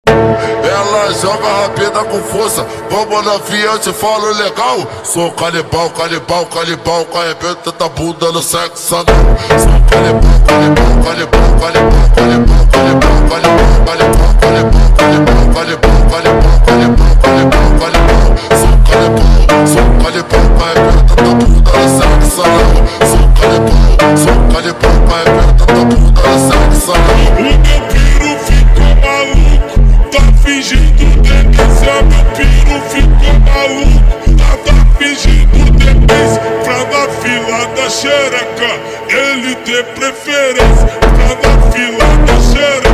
Ela joga rápida com força, vamos novinha, eu te falo legal. Sou canibal, canibal, canibal, com arrebenta da bunda no sexo anal. Sou canibal, canibal, canibal, canibal, canibal, canibal, canibal, canibal, canibal, canibal, canibal, canibal, canibal, canibal. Sou canibal, com arrebenta da bunda no sexo anal. Sou canibal, com arrebenta da bunda no sexo anal. O meu piro ficou maluco, tá fingindo delícia. Meu piro ficou maluco, tá fingindo delícia. Pra na fila da xereca ele ter preferência. Pra na fila da xereca